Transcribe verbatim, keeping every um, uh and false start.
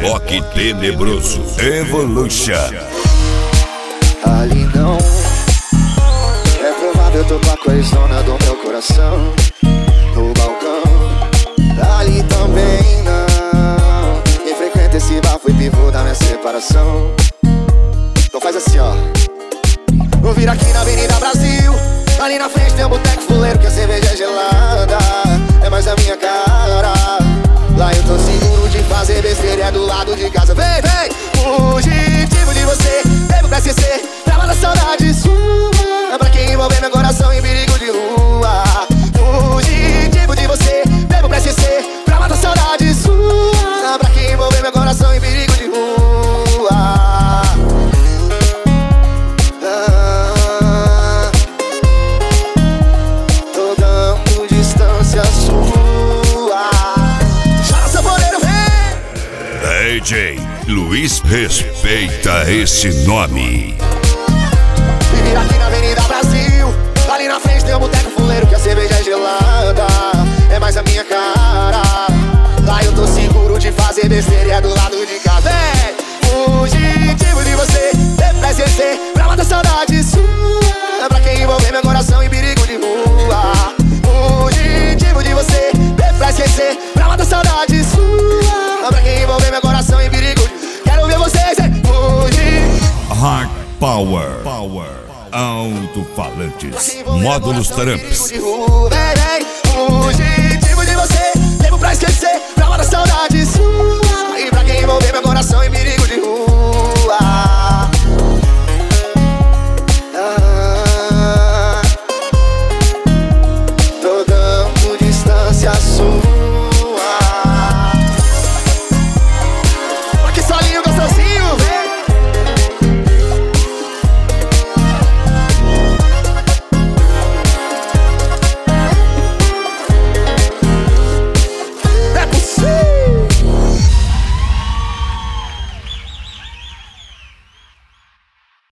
Rock tenebroso Evolution. Ali não é provável topar com a zona do meu coração. No balcão, ali também não. Quem frequenta esse bar foi pivô da minha separação. Então faz assim, ó. Vou vir aqui na Avenida Brasil. Ali na frente tem um boteco fuleiro que a cerveja é gelada. É mais a minha cara. Lá eu tô seguro de fazer besteira, é do lado de casa. Vem, vem, fugitivo de você. Bebo pra esquecer, pra matar saudade sua. É pra quem envolver meu coração em perigo de rua. Fugitivo de você. Bebo pra esquecer, pra matar saudade sua. É pra quem envolver meu coração em perigo de rua. ah, Tô dando distância sua. D J Luiz, respeita esse nome. Viver aqui na Avenida Brasil. Ali na frente tem um boteco fuleiro que a cerveja é gelada. É mais a minha cara. Lá eu tô seguro de fazer besteira, é do lado de casa. Vem, fugitivo de você. Bebo pra esquecer, pra matar saudade sua. É pra quem envolver meu coração em perigo de rua. Fugitivo de você. Bebo pra esquecer, pra matar saudade sua. É pra quem envolver meu coração em perigo de... Quero ver vocês, hein? Fugir. Hard Power, Power. Alto-falantes, módulos Trumps. Vem, vem.